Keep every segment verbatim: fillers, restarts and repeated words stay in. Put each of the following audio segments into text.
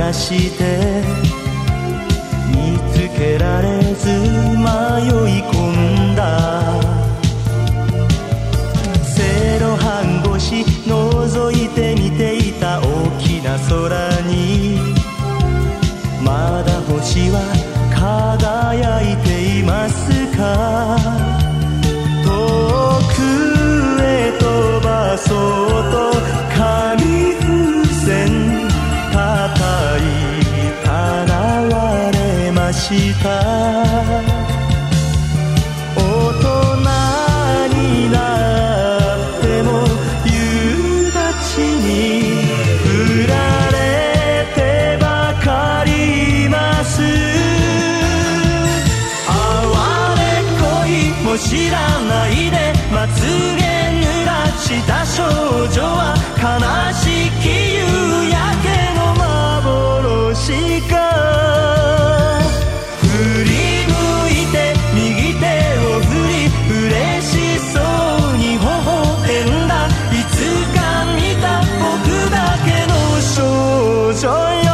なして見つけられず迷い込んだ。セロハン越し覗いて見ていた大きな空にまだ星は輝いていますか。遠くへ飛ばそうと紙風船叩いたら割れました。大人になっても夕立に降られてばかりいます。哀れ恋も知らないでまつげ濡らした少女は悲しき夕焼けの幻か。振り向いて右手を振り嬉しそうに微笑んだ。いつか見た僕だけの少女よ。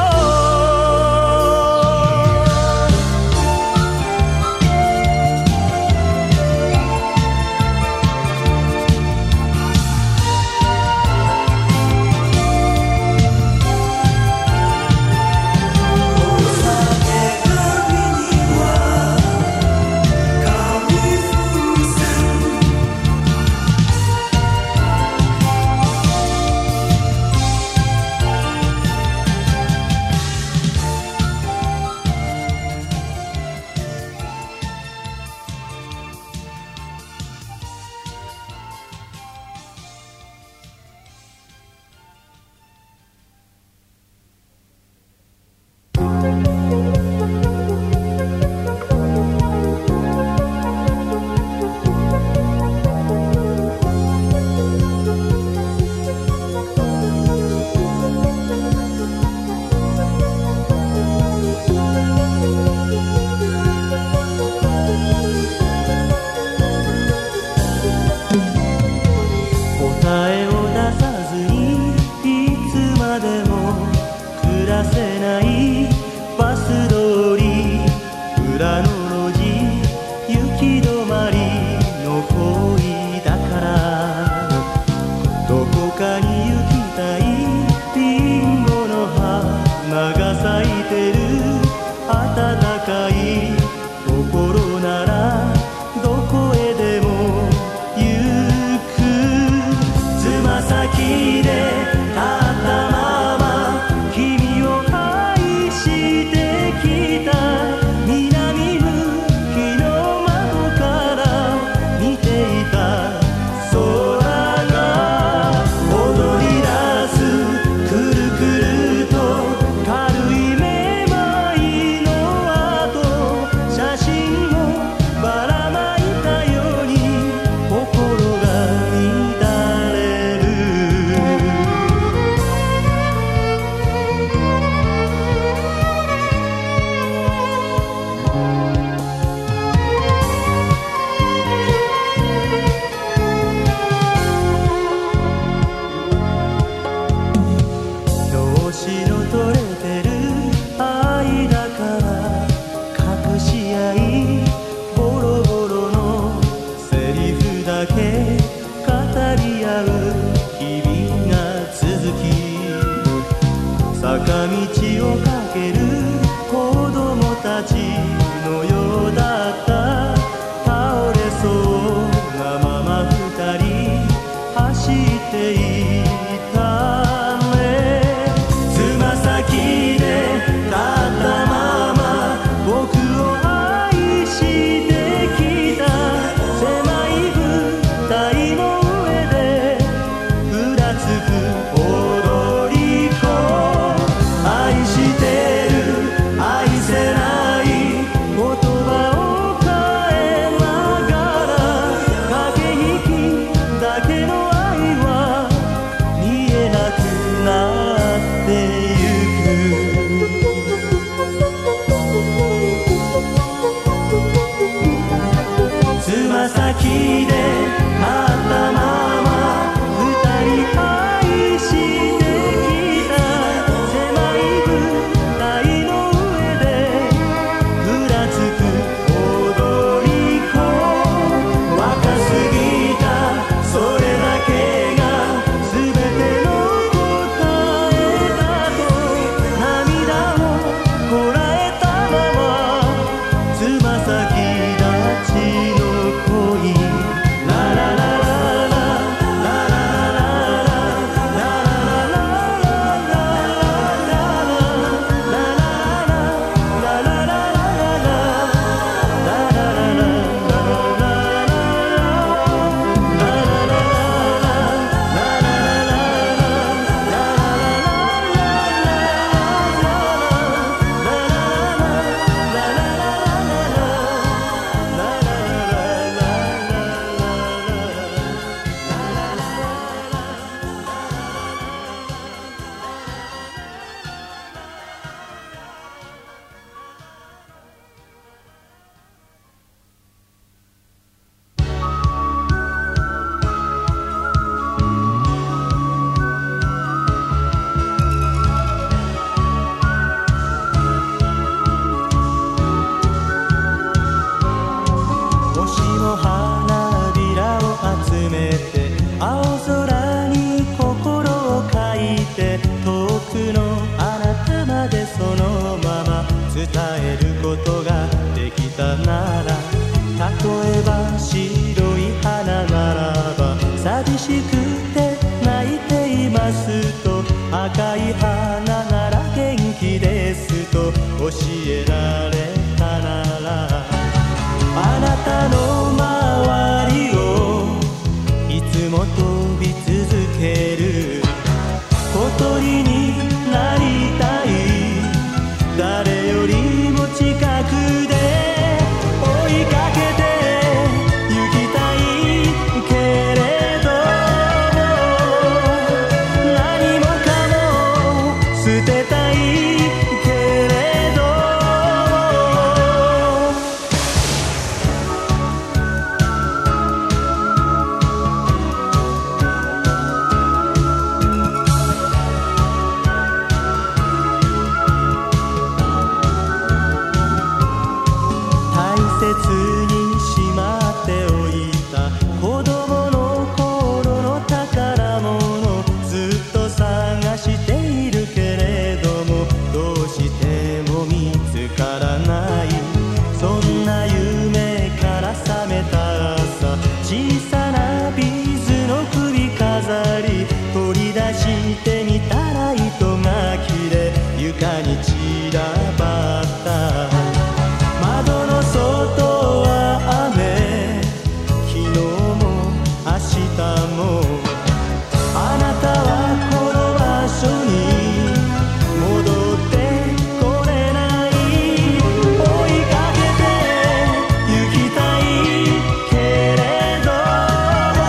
「 伝えることができたなら、例えば白い花ならば、寂しくて泣いていますと、赤い花なら元気ですと教えられたなら、あなたの周りをいつも飛び続ける小鳥になりたい、誰よりも近くで追いかけて行きたいけれども、何もかも捨てたいけれども、大切にしまっておいた子供の頃の宝物、ずっと探しているけれども、どうしても見つからない。そんな夢から覚めた朝、小さなビーズの首飾り取り出してみたら、糸が切れ床に散らばった。窓の外は雨、昨日も明日も、あなたはこの場所に戻ってこれない。追いかけて行きたいけれども、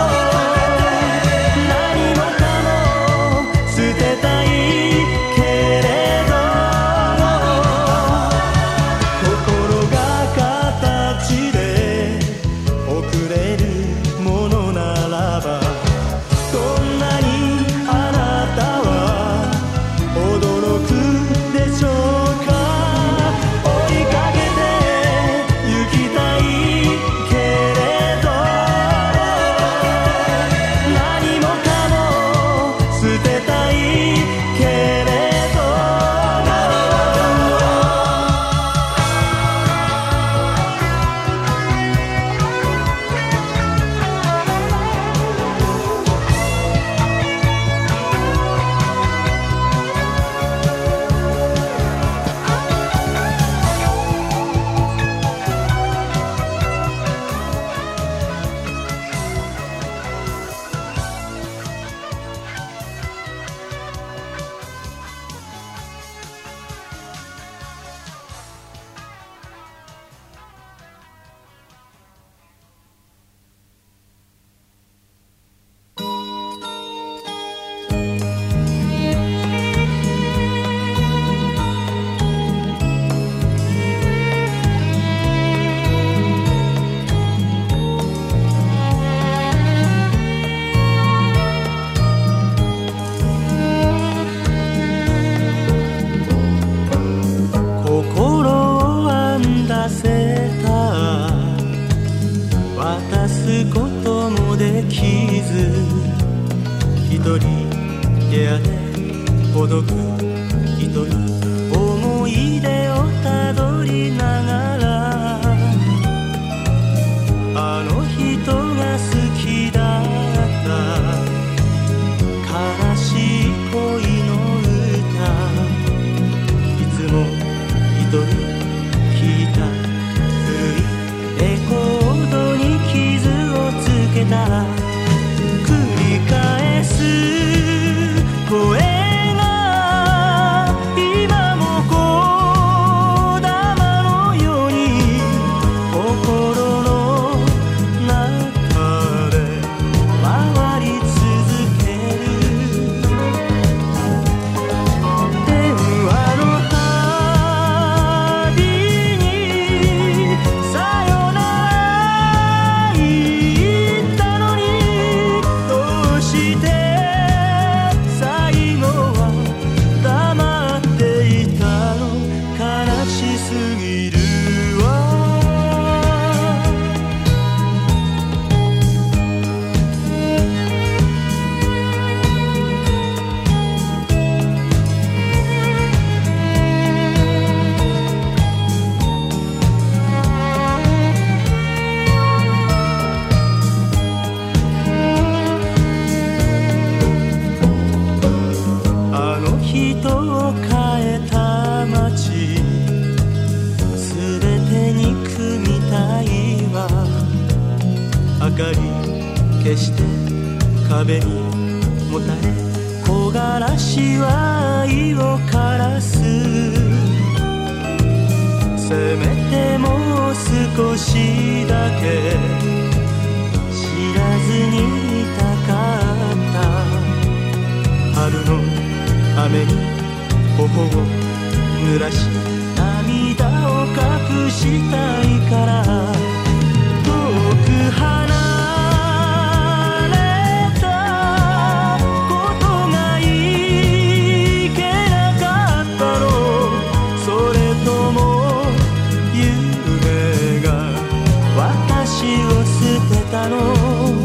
何もかも捨てたいけれども、心が形で送れるものならば、どんなにあなたは驚くでしょうか。追いかけて行きたいけれども、何もかも捨てたいけれども、心を編んだせた、渡すこともできず、一人部屋で孤独一人、思い出をたどりながら、あの人が好きだった悲しい恋の歌、いつも一人聴いた古いレコードに傷をつけた、繰り返す声が今消して壁にもたれ木枯らしは愛を枯らす。せめてもう少しだけ知らずにいたかった。春の雨に頬を濡らし涙を隠したいから。遠く離れたことがいけなかったの。それとも夢が私を捨てたの。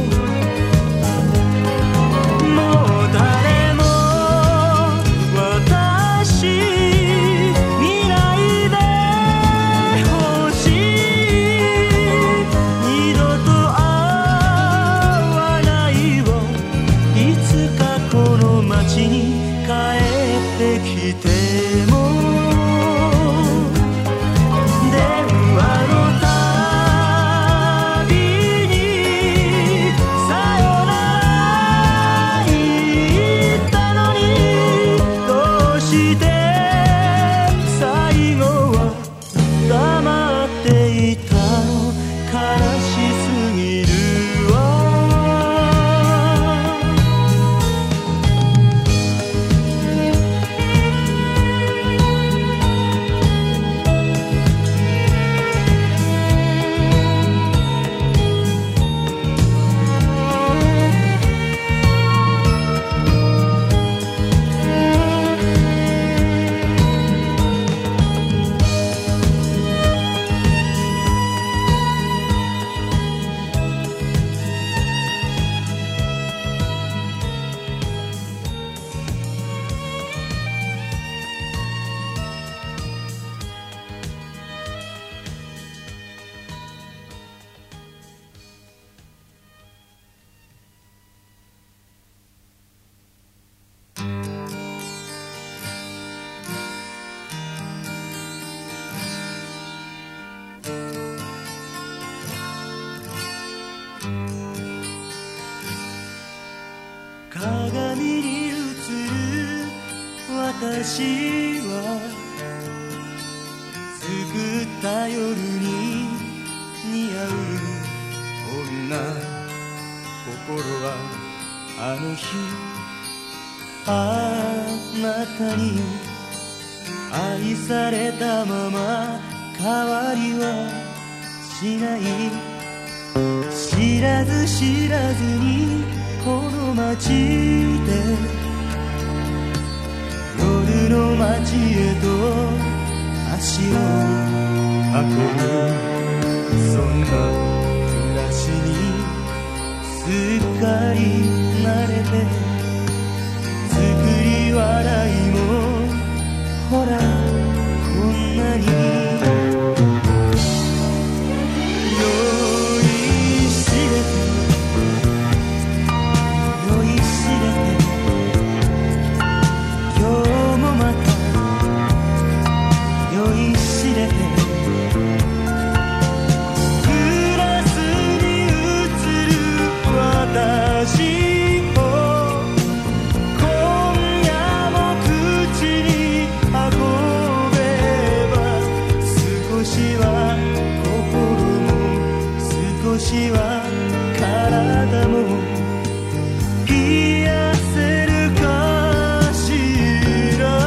鏡に映る私は作った夜に似合う女。心はあの日あなたに愛されたまま変わりはしない。知らず知らずにこの街で夜の街へと足を運ぶ。そんな暮らしにすっかり慣れて作り笑いもほらこんなに体も癒せるかしら。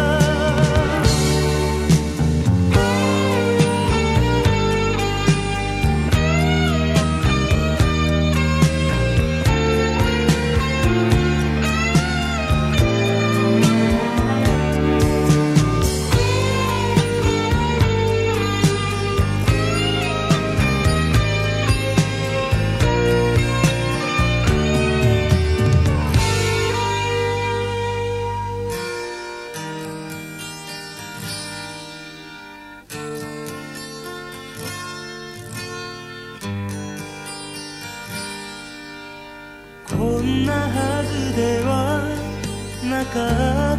こんなはずではなかった。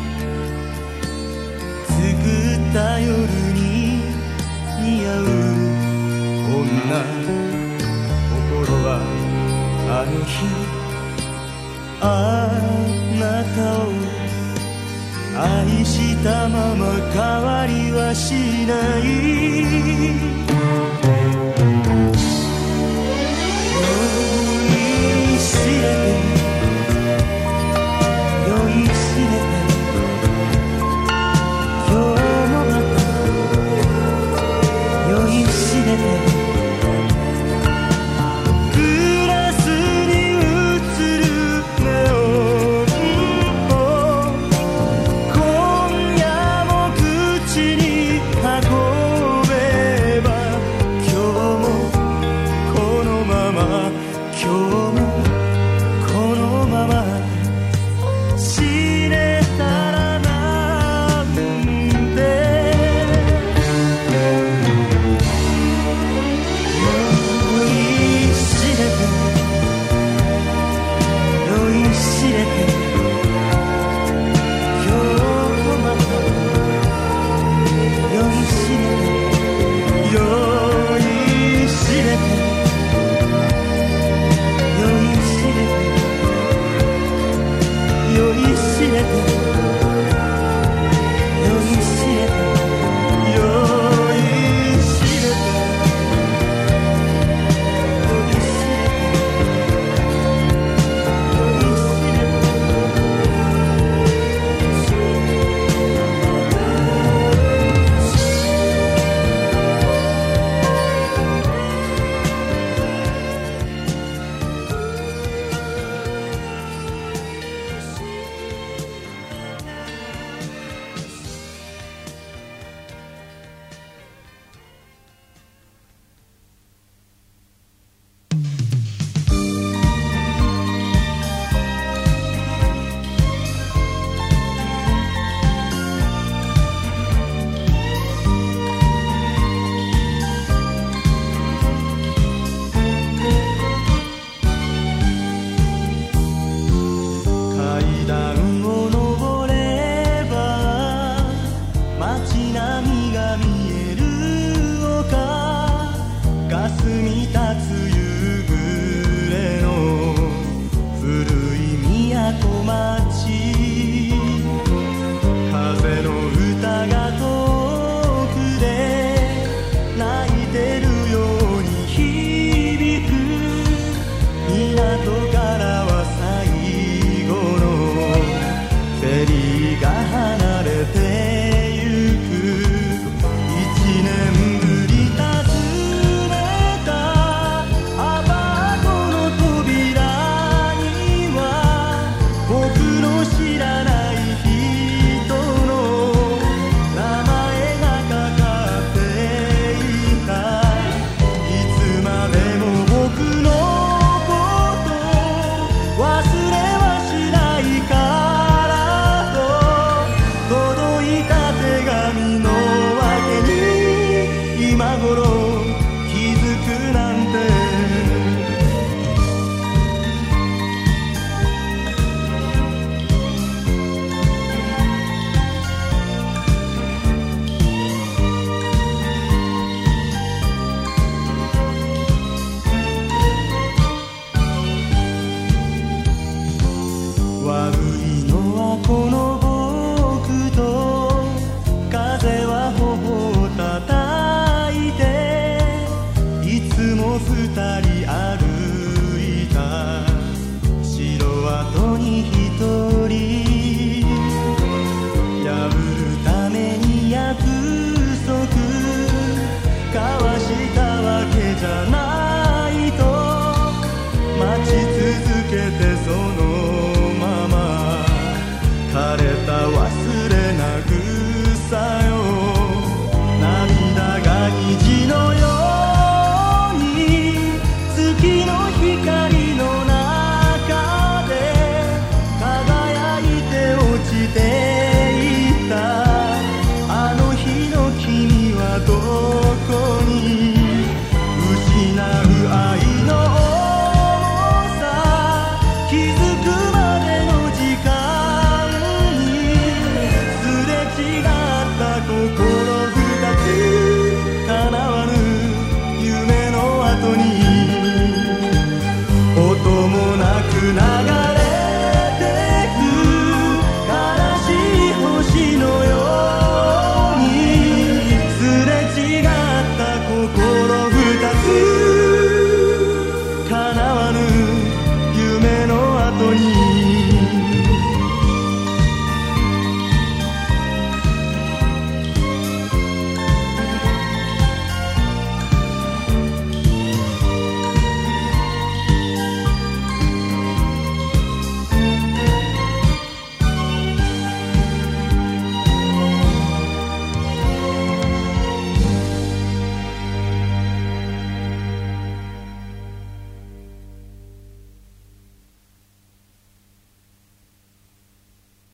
作った夜に似合う女。心は失った心